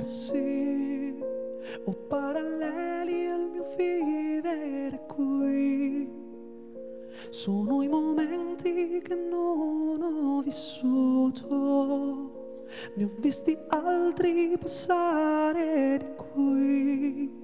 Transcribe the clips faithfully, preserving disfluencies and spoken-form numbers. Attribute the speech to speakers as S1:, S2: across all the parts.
S1: diversi o paralleli al mio vivere qui. Sono i momenti che non ho vissuto, ne ho visti altri passare di qui.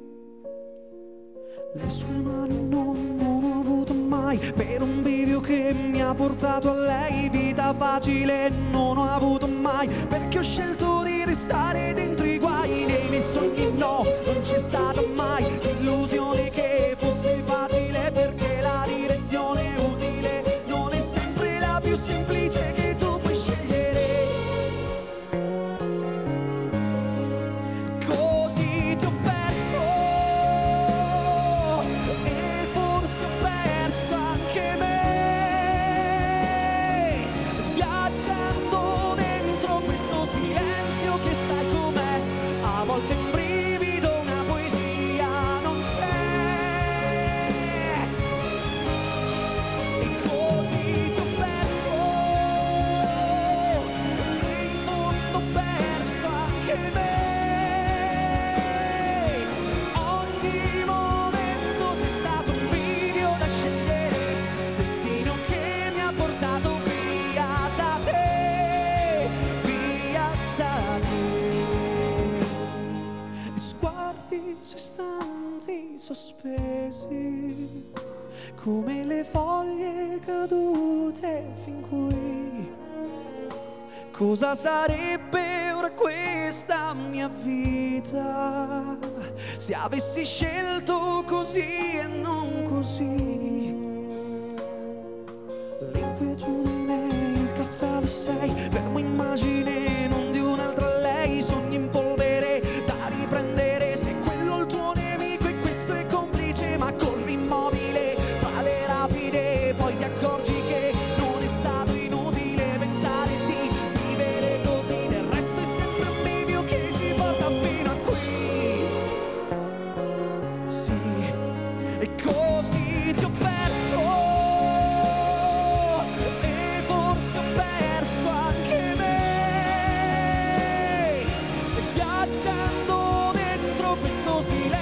S1: Le sue mani non, non ho avuto mai, per un bivio che mi ha portato a lei. Vita facile non ho avuto mai, perché ho scelto di restare dentro i guai. Nei miei sogni no, non c'è stata mai l'illusione che fosse facile, perché la direzione utile non è sempre la più semplice che tu puoi scegliere. Così ti ho perso e forse ho perso anche me, viaggiando dentro questo silenzio che sai com'è, a volte un brivido, una poesia non c'è. E così ti ho perso e in fondo ho perso anche me. Ogni momento c'è stato un bivio da scegliere, destino che mi ha portato via da te, via da te. E sguardi su istanti sospesi, come le foglie cadute fin qui. Cosa sarebbe ora questa mia vita se avessi scelto così e non così? L'inquietudine, il caffè alle sei, fermo immagine non di un'altra lei. Sogni in polvere da riprendere, se quello è il tuo nemico e questo è complice. Ma corri immobile fra le rapide, poi ti accorgi che non è stato inutile pensare di vivere così. Del resto è sempre un bivio che ci porta fino a qui. Sì, e così ti ho perso e forse ho perso anche me, e viaggiando dentro questo silenzio